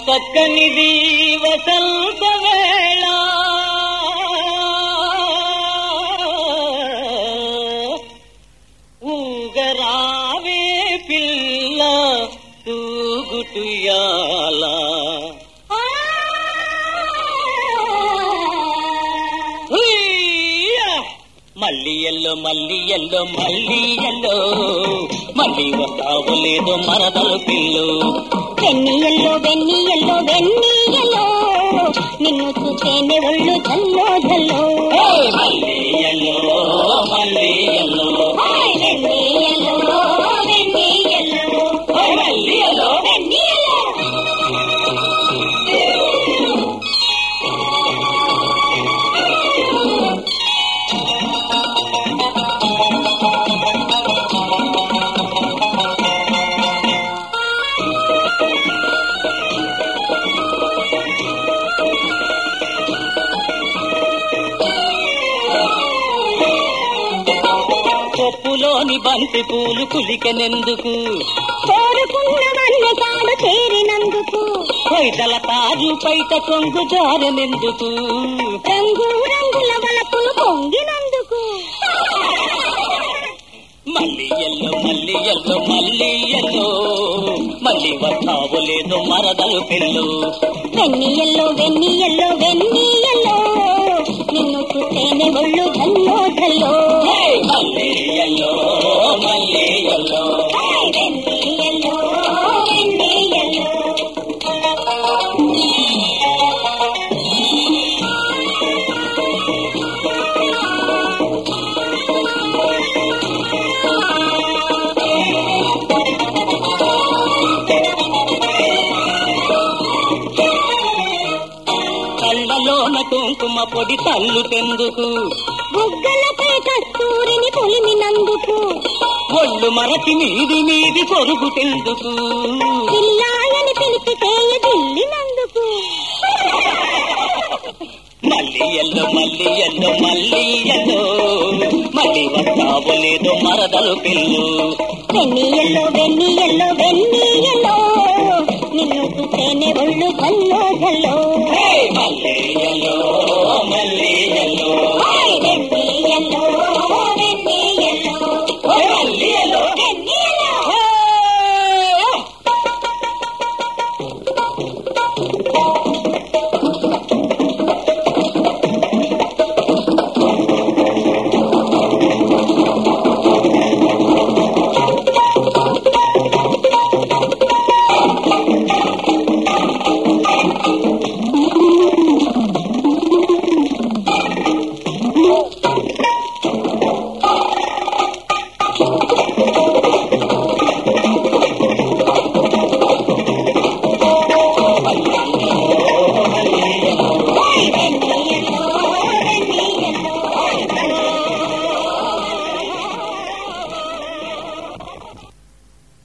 చక్కనిది వసంత వేళ ఊగరావే పిల్ల తూగుటుయాల మళ్ళీ ఎల్లో మళ్ళీ ఎల్లో మళ్ళీ ఎల్లో మళ్ళీ వస్తావు లేదు మరదలు పిల్లు వెన్నీ ఎల్లో వెన్నీ ఎల్లో వెన్నీ ఎల్లో నిన్ను చూసేనే ఒళ్ళు జల్లో జల్లో మళ్ళీ ఎల్లో మళ్ళీ ఎల్లో వెన్నీ ఎల్లో వెన్నీ ఎల్లో మళ్ళీ ఎల్లో వెన్నీ ఎల్లో కొప్పులోని బంతి పూలు కులికెనెందుకు కోరుకున్నవన్నీ కాడు చేరినందుకు కొయ్తల తాజు పైట కొంగు జారనెందుకు రంగు రంగుల వలపులు పొంగినందుకు మళ్ళీ ఎల్లో మళ్ళీ ఎల్లో మళ్ళీ ఎల్లో మళ్ళీ వస్తావు లేదు మరదలు పిల్లు వెన్నీ ఎల్లో వెన్నీ ఎల్లో వెన్నీ ఎల్లో నిన్ను చూసేనే ఒళ్ళు జల్లో జల్లో మళ్ళీ ఎల్లో మళ్ళీ ఎల్లో వెన్నీ ఎల్లో వెన్నీ ఎల్లో కళ్ళలోన కుంకుమ పొడి తల్లు తెందుకు బుగ్గలపై కస్తూరిని పొలిమినందుకు ఒళ్ళు మరచి మీది పొరుగు తెందుకు పిల్లాయని పిలిచి చేయ దిల్లినందుకు మళ్ళీ ఎల్లో మళ్ళీ ఎల్లో మళ్ళీ ఎల్లో మళ్ళీ వస్తావు లేదు మరదలు పిల్లు వెన్నీ ఎల్లో వెన్నీ ఎల్లో వెన్నీ ఎల్లో నిన్ను చూసేనే ఒళ్ళు జల్లో జల్లో మళ్ళీ ఎల్లో మళ్ళీ ఎల్లో వెన్నీ ఎల్లో వెన్నీ